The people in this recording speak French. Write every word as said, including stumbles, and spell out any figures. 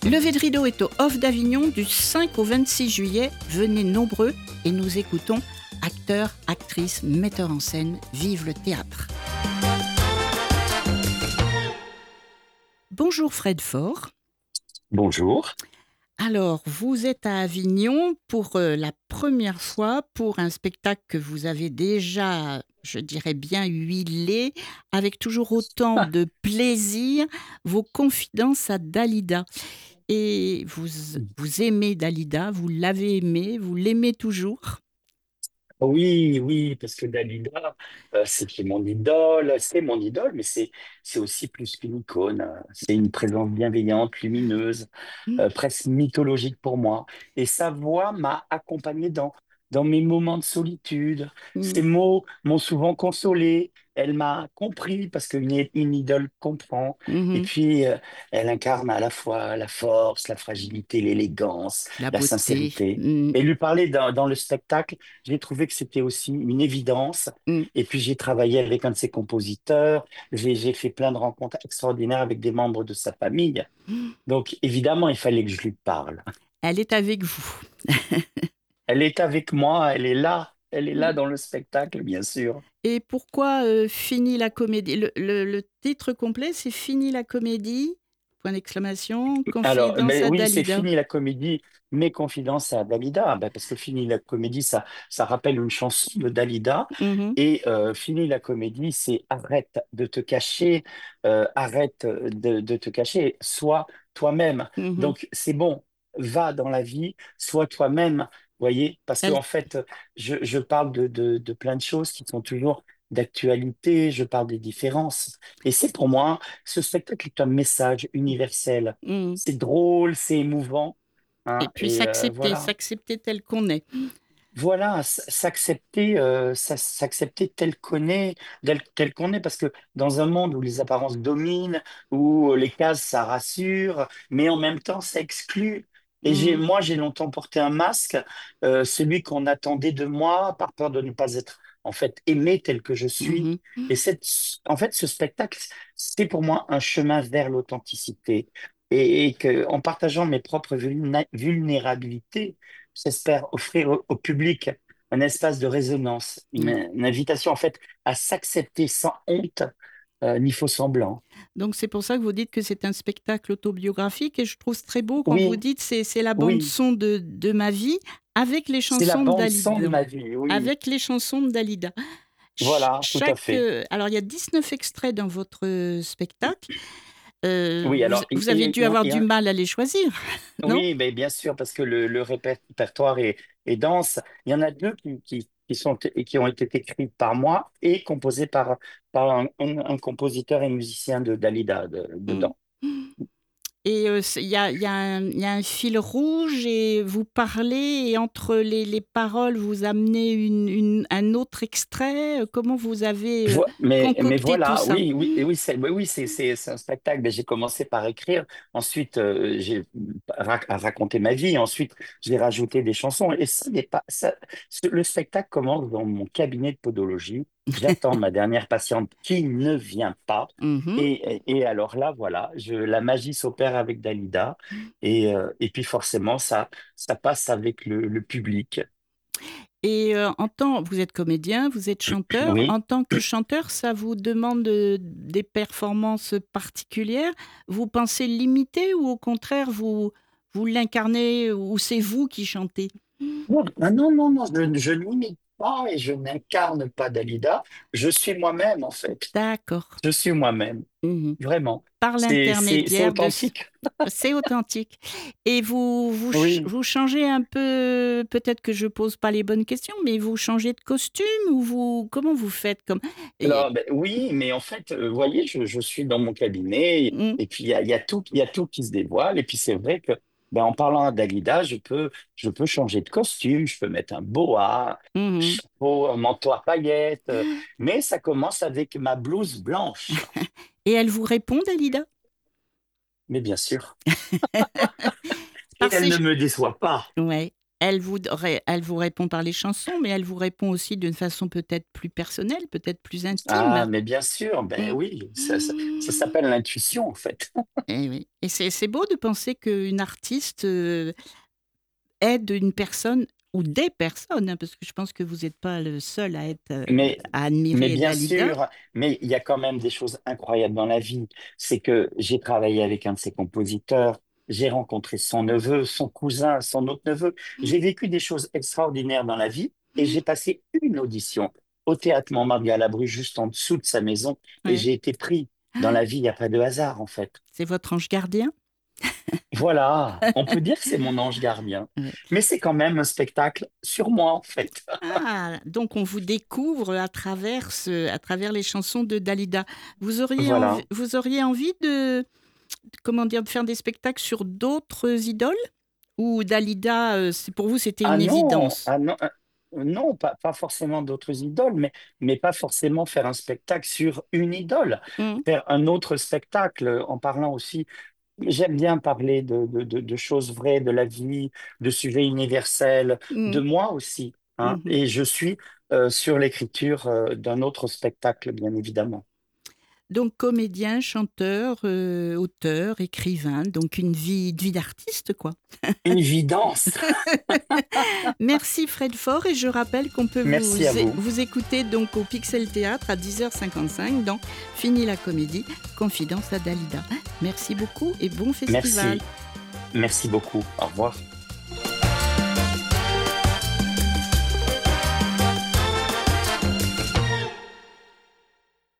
Lever de rideau est au Off d'Avignon du cinq au vingt-six juillet. Venez nombreux et nous écoutons acteurs, actrices, metteurs en scène. Vive le théâtre. Bonjour Fred Faure. Bonjour. Alors, vous êtes à Avignon pour euh, la première fois pour un spectacle que vous avez déjà, je dirais bien huilé, avec toujours autant Ah, de plaisir, vos confidences à Dalida. Et vous, vous aimez Dalida, vous l'avez aimé, vous l'aimez toujours. oui, oui, parce que Dalida, euh, c'était mon idole, c'est mon idole, mais c'est c'est aussi plus qu'une icône. euh, C'est une présence bienveillante, lumineuse, Mm, euh, presque mythologique pour moi. Et sa voix m'a accompagné dans, dans mes moments de solitude. Ses mm, mots m'ont souvent consolé. Elle m'a compris parce qu'une une idole comprend. Et mhm. puis, euh, elle incarne à la fois la force, la fragilité, l'élégance, La la beauté. sincérité. Mm, Et lui parler dans, dans le spectacle, j'ai trouvé que c'était aussi une évidence. mm. Et puis, j'ai travaillé avec un de ses compositeurs. J'ai, j'ai fait plein de rencontres extraordinaires avec des membres de sa famille. Donc, évidemment, il fallait que je lui parle. Elle est avec vous. Elle est avec moi, elle est là. Elle est là dans le spectacle, bien sûr. Et pourquoi euh, Fini la comédie le, le- le titre complet, c'est Fini la comédie, point d'exclamation, Alors, confidence mais à oui, c'est Dalida. fini la comédie, mes confidences à Dalida, ben, parce que fini la comédie, ça, ça rappelle une chanson de Dalida, Mhm, et euh, fini la comédie, c'est arrête de te cacher, euh, arrête de, de te cacher, sois toi-même. mhm. Donc, c'est bon, va dans la vie, sois toi-même, voyez, parce que Elle, en fait, je, je parle de, de, de plein de choses qui sont toujours d'actualité, je parle des différences, et c'est pour moi, ce spectacle est un message universel. mhm. C'est drôle, c'est émouvant, Et hein, puis et euh, s'accepter, voilà. s'accepter tel qu'on est. Voilà, s- s'accepter, euh, s- s'accepter tel qu'on est, tel, tel qu'on est, parce que dans un monde où les apparences dominent, où les cases, ça rassure, mais en même temps, ça exclut. Et j'ai, Mhm, moi, j'ai longtemps porté un masque, euh, celui qu'on attendait de moi, par peur de ne pas être, en fait, aimé tel que je suis. mhm. Et cette, en fait, ce spectacle, c'est pour moi un chemin vers l'authenticité. Et, et que, en partageant mes propres vulna- vulnérabilités, j'espère offrir au, au public un espace de résonance, une, Ouais. une invitation en fait à s'accepter sans honte euh, ni faux semblant. Donc c'est pour ça que vous dites que c'est un spectacle autobiographique et je trouve très beau quand vous Oui, dites c'est c'est la bande oui, son de, de ma vie avec les c'est la chansons de bande son de Dalida. ma vie, oui, Avec les chansons de Dalida. Ch- voilà, tout à chaque, fait. euh, alors il y a dix-neuf extraits dans votre euh, spectacle. Euh, Oui, vous, alors, et, vous avez et- dû et- avoir et du un- mal à les choisir, non? oui, mais bien sûr, parce que le, le répertoire est, est dense. Il y en a deux qui, qui, qui sont, et qui ont été écrits par moi et composés par, par un, un- un compositeur et musicien de Dalida de- Mm. dedans. Et euh, c'est- il y a, il y a un, il y a un fil rouge et vous parlez et entre les, les paroles, vous amenez une, une- un autre extrait. Euh, Comment vous avez euh, Vo- Mais, mais concocté tout voilà, ça? oui, oui, et oui, c'est, oui, oui, c'est, c'est, c'est un spectacle. Ben, j'ai commencé par écrire, ensuite euh, j'ai ra- raconté ma vie, ensuite j'ai rajouté des chansons. Et ça n'est pas, ça, ce- le spectacle commence dans mon cabinet de podologie. J'attends ma dernière patiente qui ne vient pas. Mhm. Et, et, et alors là, voilà, je, la magie s'opère avec Dalida. Et, euh, et puis forcément, ça, ça passe avec le, le public. Et euh, en tant, vous êtes comédien, vous êtes chanteur. Oui. En tant que chanteur, ça vous demande euh, des performances particulières. Vous pensez limiter ou au contraire, vous, vous l'incarnez ou c'est vous qui chantez? Non, ah non, non, non, je, je n'imite pas et je n'incarne pas Dalida. Je suis moi-même, en fait. D'accord. Je suis moi-même, Mhm. vraiment. Par C'est, c'est, c'est l'intermédiaire de... ce- authentique. C'est authentique. Et vous, vous, ch- Oui. vous changez un peu, peut-être que je pose pas les bonnes questions, mais vous changez de costume ou vous, comment vous faites comme... Et- Alors, ben, oui, mais en fait, euh, vous voyez, je, je suis dans mon cabinet Mm, et puis il y a, il y a tout, il y a tout qui se dévoile. Et puis c'est vrai que, ben, en parlant à Dalida, je peux, je peux changer de costume, je peux mettre un boa, un mhm. chapeau, un manteau à paillettes, euh, mais ça commence avec ma blouse blanche. Et elle vous répond, Dalida? Mais bien sûr. Et Par elle ses, ne me déçoit pas. ouais. elle vous ré elle vous répond par les chansons, mais elle vous répond aussi d'une façon peut-être plus personnelle, peut-être plus intime? Ah, mais bien sûr, ben Mmh. oui, ça ça ça s'appelle l'intuition, en fait. Et oui, et c'est c'est beau de penser qu'une artiste, heu, aide une personne ou des personnes, hein, parce que je pense que vous êtes pas le seul à être, heu, Mais à mais admirer bien Dalida. sûr, mais il y a quand même des choses incroyables dans la vie. C'est que j'ai travaillé avec un de ses compositeurs, j'ai rencontré son neveu, son cousin, son autre neveu. J'ai vécu des choses extraordinaires dans la vie et j'ai passé une audition au théâtre Montmartre Galabru, juste en dessous de sa maison, et Ouais. j'ai été pris. Dans la vie, il n'y a pas de hasard, en fait. C'est votre ange gardien? Voilà, on peut dire que c'est mon ange gardien, Ouais. mais c'est quand même un spectacle sur moi, en fait. Ah! Donc on vous découvre à travers ce à travers les chansons de Dalida. Vous auriez envie Voilà. vous auriez envie de comment dire? De faire des spectacles sur d'autres idoles? Ou Dalida, heu, c'est pour vous, c'était Ah une non, évidence? ah non, euh, non, pas, pas forcément d'autres idoles, mais, mais pas forcément faire un spectacle sur une idole. Mmh. Faire un autre spectacle en parlant aussi. J'aime bien parler de, de, de- de choses vraies, de la vie, de sujets universels, de Mmh. moi aussi, hein. Mmh. Et je suis euh, sur l'écriture euh, d'un autre spectacle, bien évidemment. Donc comédien, chanteur, heu, auteur, écrivain, donc une vie une vie d'artiste, quoi. Une évidence. Merci Fred Faure, et je rappelle qu'on peut Merci à vous é vous. vous écouter donc au Pixel Théâtre à dix heures cinquante-cinq dans Fini la comédie, Confidence à Dalida. Merci beaucoup et bon festival. Merci. Merci beaucoup. Au revoir.